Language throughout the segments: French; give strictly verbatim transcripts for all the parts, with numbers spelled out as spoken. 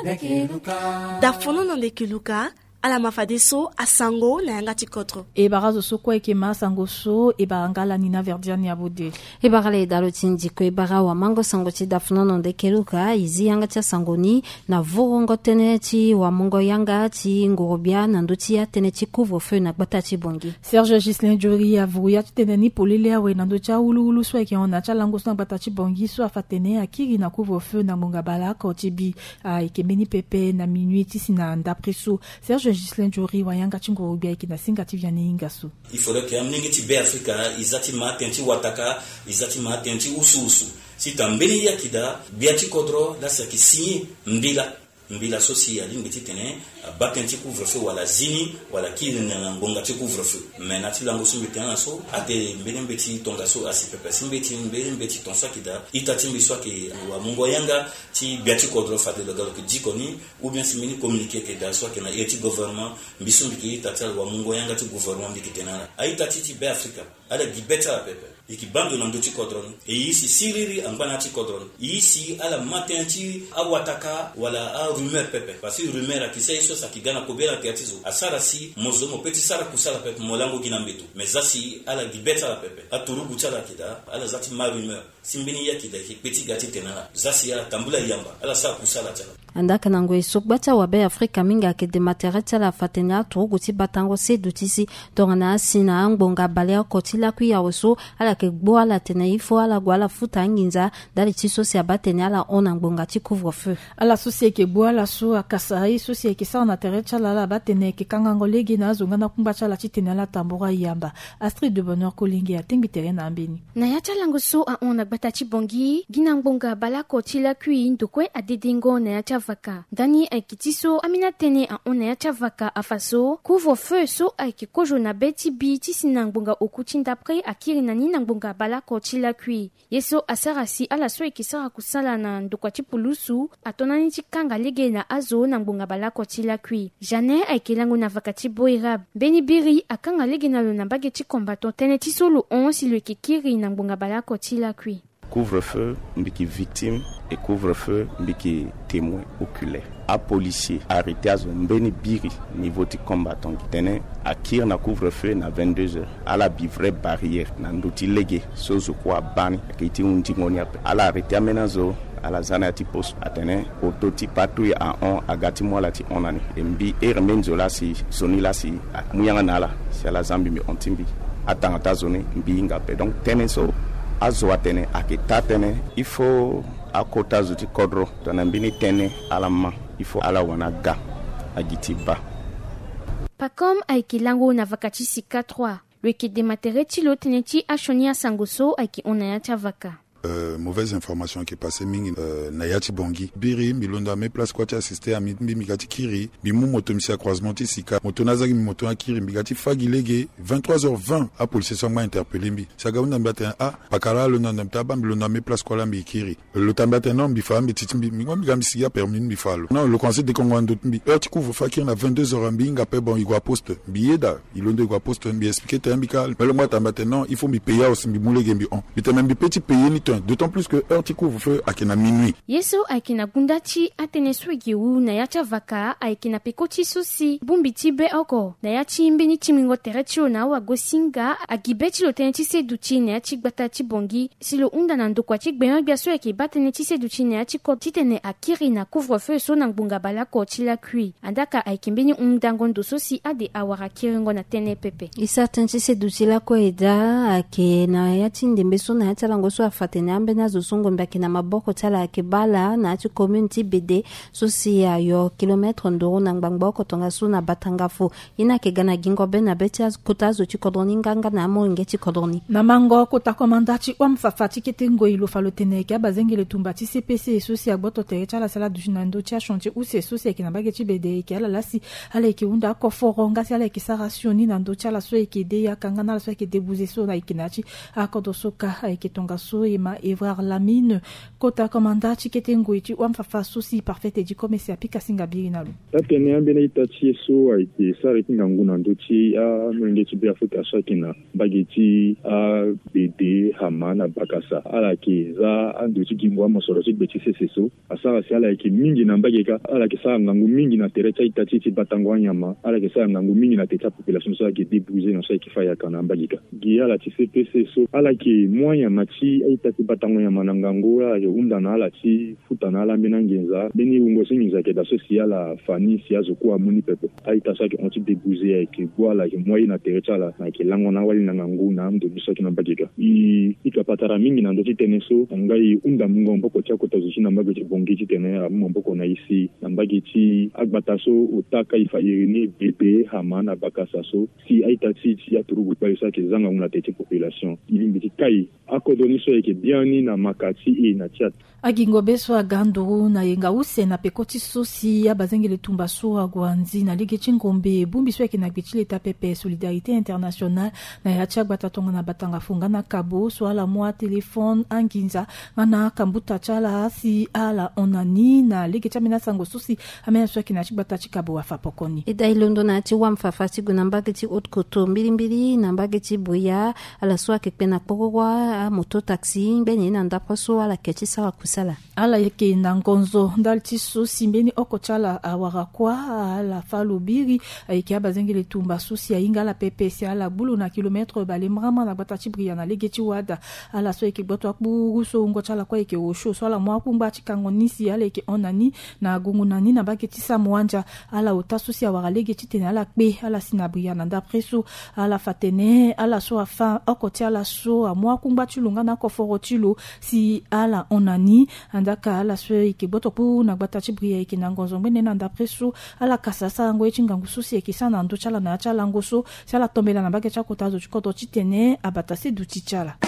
dafono na ndekiluka ala mafadeso asango na yanga tikotro e barazo so kwa ekema sango so e barangala nina verdiani abode e barale dalo tindiko e bara wa mango sango ti dafono na ndekiluka izi yanga tia sangoni na vorongo tene ti wa mongo yanga ti ngorobia na ndoti ya tene ti couvre feu na gbata ti bongi. Serge Gislin Jori avouya ti tene ni polele awe na ndoti ya ulu ulu so eke ona cha lango so na gbata ti bongi so afatene akiri na couvre feu na monga bala ko ti bi a ekemeni pepe na minuit ti sina ndapre so. Serge Gislin Jori wayanga ti ngorobia eke na singa ti viane ingasu. Il faudrait que amningi ti be Afrika izati ma tenti wataka izati ma tenti usu usu. Si tambeni ya kida biati kodro la sa ki signé mbila mbila social ngiti tene batenti couvre-feu wala zini wala kili na ngonga ti couvre-feu mais na ti lango so mbeti na so ate mbele mbeti tonga so asipepe simbeti mbele mbeti tonsa kida itati mbiswa ke wa mungo yanga ti biati kodro fa de la galo ke dikoni ou bien simini communiquer ke da so ke na yeti gouvernement mbiso mbiki itata wa mungo yanga ti gouvernement mbiki tenana aitati ti be Afrika ala gibeta pepe ikibando na ndoti kodron e yisi siriri ambana ti kodron yisi ala matenti awataka wala a rumeur pepe parce que rumeur akisai so sakigana kobela tiatizo asara si mozomo peti sara kusala pepe molango gina mbetu mezasi ala gibeta la pepe aturugu chala kida ala zati ma rumeur simbini ya kida ki peti gati tenana zasi ala tambula yamba ala sa kusala chala andaka nango isokbata wa be Afrika minga ke de materiel la fatenya turugu ti batango se dutisi tongana sina ngbonga balea kotila ku ya oso ala ke gbo ala tene ifo ala gwala futa nginza dali ti sosi abatene ala ona ngbonga ti couvre-feu ala sosi ke gbo ala so akasai sosi ke sa na tere chala la batene ke kangango legi na zonga na kumba chala ti tene ala tambora yamba. Astrid de Bonheur Kolingi atengi tere na ambeni na ya chala ngoso a ona gbata ti bongi gina ngbonga bala kotila ku indukwe adedingo na ya chavaka dani aikitiso amina tene a ona ya chavaka afaso couvre-feu so aiki kojo na beti bi ti sina ngbonga okuti ndapre akiri na nina ngbonga bala kotila kui yeso asarasi ala so ikisara kusala na ndukwa ti pulusu atonani ti kanga lege na azo na ngbonga bala kotila kui jane aikilango na vakati boirab beni biri akanga lege na lo na bage ti combattant tene ti solo onsi lo ikikiri na ngbonga bala kotila kui. Couvre-feu mbiki victime et couvre-feu mbiki témoin oculaire. A policier arrêté à Zombeni Biri niveau de combattant qui tenait à Kir na couvre-feu na vingt-deux heures à la bivre barrière na ndoti lege sozo kwa bani qui ti unti ngoni à la arrêté à menazo à la zana ti post atene autoti patrouille à on agati moi la ti onani mbi er menzola si soni la si muyanga nala c'est la zambi mi ontimbi atangata zone mbi ngape donc tene so azo atene akita tene il faut akota zuti kodro tanambini tene alama il faut ala wana ga agitiba pakom aiki lango na vakati sika trois le ki dematere ti lo tene ti ashoni asangoso aiki onaya ti avaka. Euh, mauvaise information qui est passée mingi euh, Nayati Bongi Biri milonda me place quoi tu assisté à mi migati kiri mi mu moto mi sia croisement ti sika moto nazaki mi moto akiri migati fagilege vingt-trois heures vingt a police songma interpellé mbi sagaunda mbata a pakara lo nanda mtaba milonda me place quoi la mbi kiri le tambata non mbi fa mbi titi mbi ngwa mbi gamsi ya permis mbi falo non le conseil de Congo ndot mbi heure ti couvre fakir na vingt-deux heures mbi ngape bon igwa poste mbi yeda ilonde igwa poste mbi expliquer te mbi kal mais le moi tambata non il faut mbi payer aussi mbi mulege mbi on mbi te mbi petit payer ni d'autant plus que heure ti couvre-feu akina minuit. Yeso aikina gundati atene swegi u na yacha vaka aikina pekoti sosi bumbiti be oko na yachi mbini chimingo teretio na wa gosinga agibeti lo tene ti se duchi na yachi gbata ti bongi silo unda na ndokwa ti gbeyo biaso yake batene ti se duchi na yachi ko titene akiri na couvre-feu so na ngbunga bala ko ti la kui andaka aikimbini undangondo sosi ade awara kiringo na tene pepe. Isa tene se duchi la ko eda ake na yachi ndembe so na yacha lango so afatene ambe na zo songo mbaki na maboko tala ke bala na ati community bede so si ya yo kilometre ndoro na ngbangbo tonga su na batangafo ina ke gana gingo be na beti kotazo ti kodroni nganga na mo ngeti kodroni na mango kota komandati om fafati ketengo ilo falotene ke bazengele tumbati C P C so si agboto te chala sala du jinando tia chantier ou se so si ke na bageti bede ke ala lasi ala ke unda ko foronga si ala ke sarationi na ndo chala so ke de ya kanga na so ke debuze so na ikinachi akodo soka ke tonga so e ma Evrard Lamine kota komanda chikete ngoiti wamfafa susi parfaite di komesi apika singabiri nalu tatene ambena itachi so aiki sareti nganguna ndochi a mengeti be Afrika shakina bageti a bede hamana bakasa ala ki za andochi gingwa mosoro beti seseso asara si ala ki mingi na mbageka ala ki sa ngangu mingi na terecha itachi ti batangwa nyama ala ki sa ngangu mingi na techa population so ki débouser na so ki faya kana mbageka gi ala ti C P C so ala ki moya machi itachi batangwa nyama na ngangu ala yo unda na ala ti futa na ala mena ngenza beni ungo singiza ke da social la fani si azo ko amuni pepe aita sa ki onti débouser ki boala ki moya na terecha la na ki lango na wali na ngangu na mdo biso ki na mbageka i ikapatara mingi na ndoti teneso ngai unda mungo mboko cha kotazushi na mbageti bongeti tene amu mboko na isi na mbageti agbataso utaka ifa irini bebe hamana bakasaso si aita ti ti aturugu palisa ke zanga una tete population ilimbiti kai akodoni so yake biani na makati e na chat agingo beso aganduru na yenga use na pekoti sosi ya bazengele tumba so agwanzi na lige chingombe bumbi so yake na bichile ta pepe solidarité internationale na ya cha batatonga na batanga funga na kabo so ala moa telefone anginza na kambuta chala si ala onani na lige chamina sango sosi amena so yake na chibata chikabo wa fapokoni ida ilondo na ti wamfafa ti gunambage ti otkoto mbili mbili na mbage ti boya ala so yake pena pokwa moto taxi beni na ndapo so ala kechi sawa kusala ala yake na ngonzo ndal ti sosi mbeni oko chala awara kwa ala falubiri ayike abazengele tumba sosi ainga la pepe si ala bulu na kilometre bale mrama na bata ti bria na lege ti wada ala so yake boto akburu so ngo chala kwa yake osho so ala mwa kumba ti kango nisi ala yake onani na gungu nani na bake ti samwanja ala ota sosi awara lege ti tene ala kpe ala sina bria na nda preso ala fatene ala so afa oko ti ala so amwa kumba ti lunga na koforo ti lo si ala onani andaka ala so yake boto pu na bata ti bria yake na ngonzo mbene na nda preso ala kasasa ngo yeti ngangu sosi yake sana ndo chala na chala ngoso si ala tombela na bake cha kotazo chikoto ti tene abata se duti chala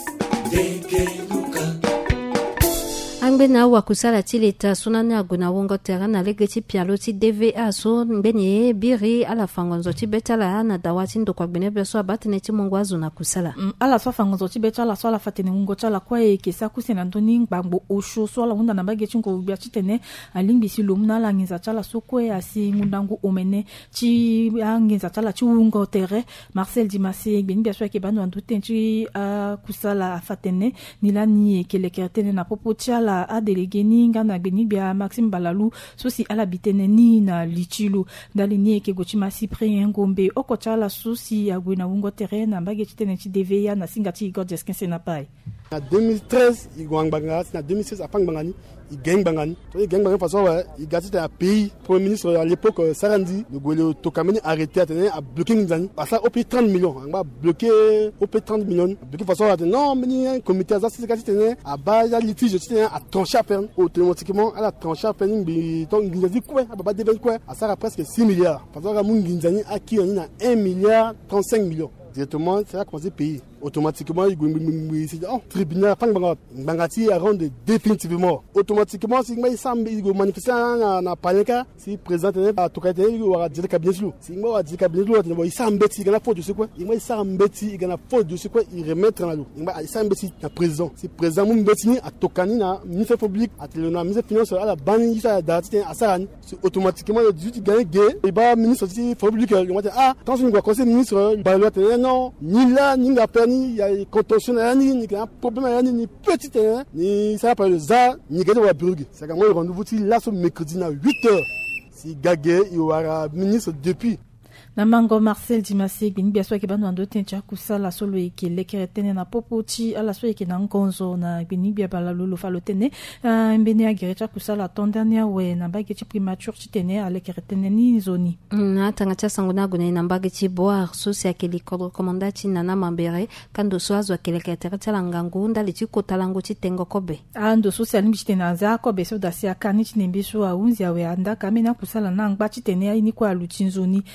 angbe na wa kusala ti leta sunani aguna wongo tera na lege ti pialo ti D V A so mbeni biri ala fangonzo ti betala na dawati ndo kwa gbene beso abatene ti mongo azu na kusala mm, ala so fangonzo ti betala so ala fatene wongo chala kwa e ke sa kusena ndoni ngbambo osho so ala wunda na bage ti ngo bia ti tene alingbi si lomna la ngiza chala so kwe asi ngundangu omene ti angiza chala ti wongo tere Marcel Dimase gbeni bia so ke bando andu tenchi a kusala afatene nilani ke lekertene na popo ti ala a délégué ni ngana gbeni bia Maxime Balalu sosi ala bitene ni na lichilo dali ni ke gochima Cyprien Ngombe okochala sosi agwena wongo terrain na mbage tene ti D V A na singati Igor Jeskin Senapai na deux mille treize igwangbangas na deux mille seize apang bangani igeng bangani to igeng bangani façon ouais il gâte un pays premier ministre à l'époque Sarandi le gole tokameni arrêté à à bloquer ngani ça au plus trente millions on va bloquer au plus trente millions bloquer façon non mais un comité ça c'est gâte tene à base litige tene à trancher à peine automatiquement à la trancher à peine bi to nginzi quoi à baba deben quoi à ça presque six milliards façon que mun nginzani à qui on a un milliard trente-cinq millions directement c'est là commencer payer automatiquement il dit oh tribunal fang bangat bangati a rendre définitivement automatiquement si il semble il manifester na na paleka si présente à tokate il aura dire cabinet lo si il aura dire cabinet lo il semble il gana faute de ce quoi il semble il gana faute de ce quoi il remettre na lo il semble na président si président mun betini a tokani na ministre public a telena ministre finance à la banni ça date à ça automatiquement le dix gagne gay et ba ministre public il va dire ah attention il va conseiller ministre ba loi non ni là ni la il y a contention ni ni un problème ni petit ni ça pas le za ni gade wa burg c'est quand moi rendez-vous ti là ce mercredi na huit heures si gagé il y aura ministre depuis na mango Marcel Dimase gbeni bia so ke bando ando tencha kusala solo eke lekeretene na popoti ala so eke na ngonzo na gbeni bia bala lolo falotene mbeni agerecha kusala tondania we na bage ti primature ti tene ala lekeretene ni zoni na tanga cha sanguna gune na bage ti boar so se ke likodro komandati nana mambere kando so azo ke lekeretene tala ngangu ndali ti kotalango ti tengo kobe ando so se alimbi ti tene za kobe so da si akani ti nembe so aunzi awe anda kamena kusala na ngba ti tene ini kwa aluti zoni wago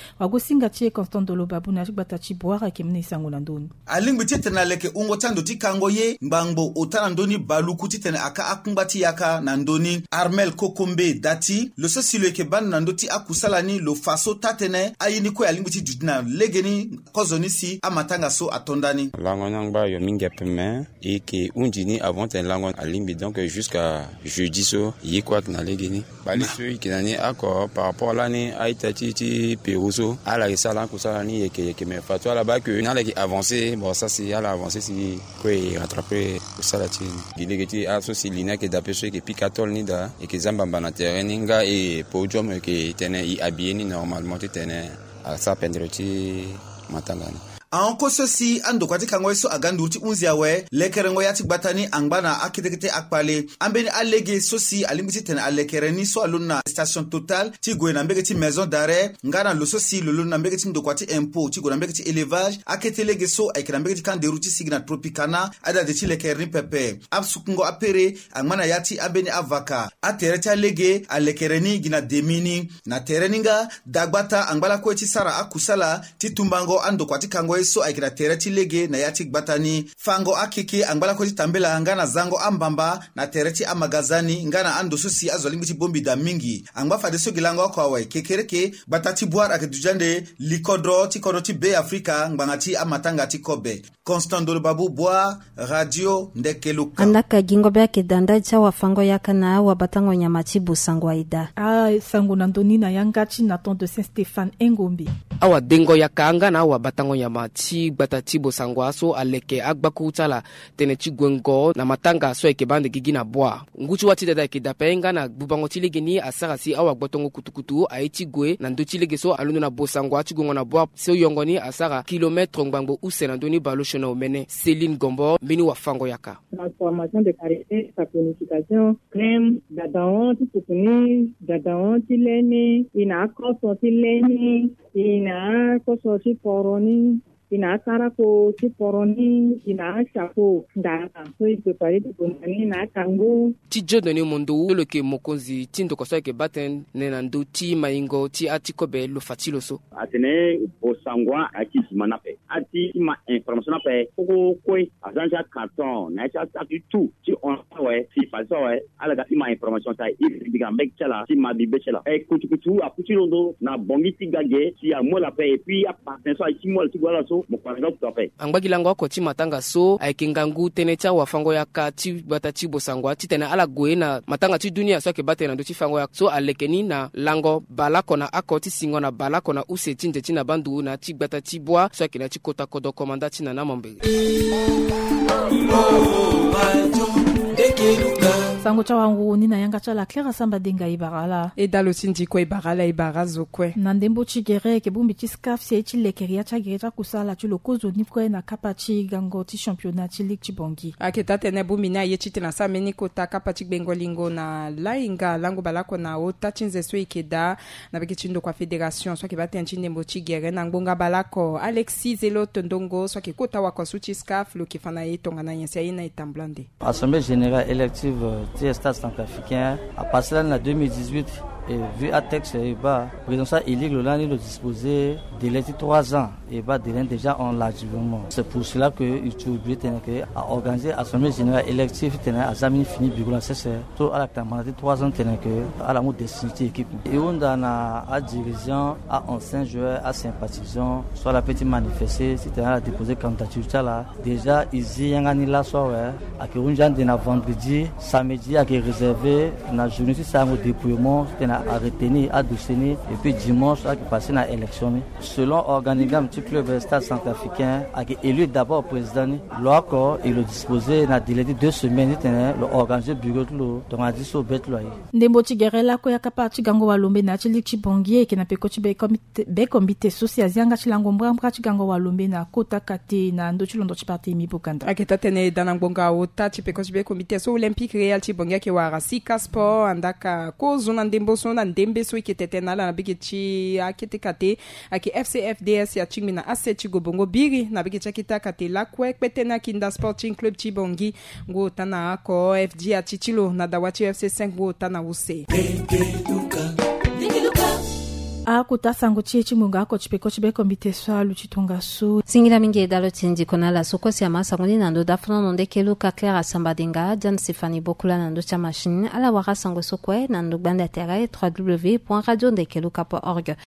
singa tie Constant Dolo Babu na gbata chi boara kemne sango na ndoni alingi titena leke ungo tando tikango ye mbangbo otana ndoni baluku titena aka akumbati yaka na ndoni Armel Kokombe dati lo so silo ke ban na ndoti akusalani lo faso tatene ayini ko alingi ti dudina legeni kozoni si amatanga so atondani lango nangba yo minga peme et que unjini avant un lango alingi donc jusqu'à jeudi so yi quoi na legeni bali so ki nani accord par rapport là ni aitati ti peruso ala isala kusalani et que que me fatwa là-bas que na leki avancer bon ça c'est ala avancer si quoi rattraper ça ti gilegeti aso si lina ke dapeso ke pikatol ni da et que zamba bana terrain nga et podium ke tene i habillé ni normalement tene à ça pendroti matangani Anko sosi ando kwati kango eso agandurti unzi awe lekerengo yati batani angbana akitekete akpale ambeni alege sosi alimbiti tena alekereni so aluna station Total ti goena mbege ti maison d'arrêt ngana lo sosi loluna mbege ti ndokwati impôt ti goena mbege ti élevage aketelege so aikena mbege ti kan deruti signa tropicana ada de ti lekerni pepe absukungo apere angmana yati abeni avaka atereti alege alekereni gina demini na tereninga dagbata angbala kweti sara akusala ti tumbango ando kwati kango so aikira tereti lege na yati batani fango akiki angbala ko tambela ngana zango ambamba na tereti amagazani ngana ando susi azolimiti bombi da mingi angba fade so gilango ko awe kekereke batati boar akidujande likodro ti kodro ti be Afrika ngbangati amatanga ti kobe Constant Dolo Babu boa radio ndekeluka andaka gingo byake danda cha wafango yakana wa batango nyamati busango aida ah sango na ndoni na yangachi na ton de Saint Stéphane Engombi awa dengo yakanga na wa batango nyamati batati busango aso aleke agbaku tala tene chi gwengo na matanga so eke bande gigina boa nguchi wati dada ke dapenga na bubango tilegeni asara si awa gbotongo kutukutu aiti gwe na ndochi legeso aluno na busango ati gongo na boa so yongoni asara kilometre ngbango usena ndoni balo na omene Céline Gombo mini wa fango yaka transformation de caractère sa planification crème d'adaon tipuni d'adaon tileni ina koso tileni ina koso tiporoni ina karako tiporoni ina chapo ndaka so il peut parler de bonani na kango ti jodoni mundu le ke mokonzi tindo koso ke baten nenando ti maingo ti atikobe lo fatilo so atene osangwa akisi manape ati ma information ape ko ko agence carton na cha ta tout ti on ouais si pas ça ouais ala ga ma information ça il diga mek chala si ma bibe chala e kutu kutu aputi londo na bongi ti gage si a mo la paix et puis a partir ça ti mo ti gwala so mo kwa ngok to paix angbagilango ko ti matanga so aikingangu tene cha wafango yaka ti batati bosangwa ti tene ala goena matanga ti dunia so ke batena ndo ti fango yak so alekeni na lango balako na akoti singo na balako na use tinde ti na bandu na ti batati boa so ke na ti kota kodo komanda ti na namombe sango cha wangu ni na yanga cha la Clara Samba denga ibarala e dalo sindiko ibarala ibarazo kwe na ndembo chigere ke bumbi chi scaf si chi lekeria cha gerecha kusala chi lokozo ni kwe na kapa chi gango ti championnat chi lik chi bongi aketa tene bumbi na ye chi tena sa meni kota kapa chi bengolingo na lainga lango balako na ota chinze so ikeda na beki chindo kwa fédération so ke baten chi ndembo chigere na ngbonga balako Alexis Zelo Tondongo so ke kota wa konsuchi scaf lo ke fana ye tonga na yensia ina itamblande Assemblée générale élective du Stade centrafricain a passé l'année en deux mille dix-huit et vu à texte et bas président ça il est le de disposer de l'été trois ans et bas de déjà on l'a du moment c'est pour cela que il faut oublier que à organiser assemblée générale élective tenait à examiner fini bureau là c'est tout à la mandat trois ans tenait que à la mode destinité équipe et on a à dirigeant à anciens joueurs à sympathisants soit la petite manifester c'était à déposer candidature là déjà ici y a gagné la soirée à que on vient de vendredi samedi à que réservé na journée ça au déploiement à retenir, à douciner et puis dimanche à passer dans l'élection. Selon l'organigramme du club Stade centrafricain, a élu d'abord président, l'accord il le disposé dans délai de deux semaines, il organisé bureau de l'eau, donc a dit so bête loyer. Ndembo Tigerela ko yakapa chigango walombe na chili chibongie ke na peko chibe comité be comité social yanga chilango mbra chigango walombe na kota kate na ndo chilondo chiparte mi bokanda. Aketa tene dana ngbonga ota chipeko chibe comité so olympique real chibongia ke wara sika sport andaka ko zona ndembo na ndembe so iketete na la bigechi akete kate aki F C F D S ya chingmi na aseti gobongo biri na bigechi kita kate la kwe petena kinda sporting club chibongi ngo tana ako F G ya chichilo na dawachi F C cinq ngo tana use a kuta sango chie chimunga ko chipeko chibe komite swa luchitonga su singira mingi dalo tindi kona la soko sia masa ngoni nando dafuna nonde kelu ka Claire Sambadinga Jan Sifani Bokula nando cha machine ala wara sango sokwe nando banda tere w w w point radio ndekelu ka point org.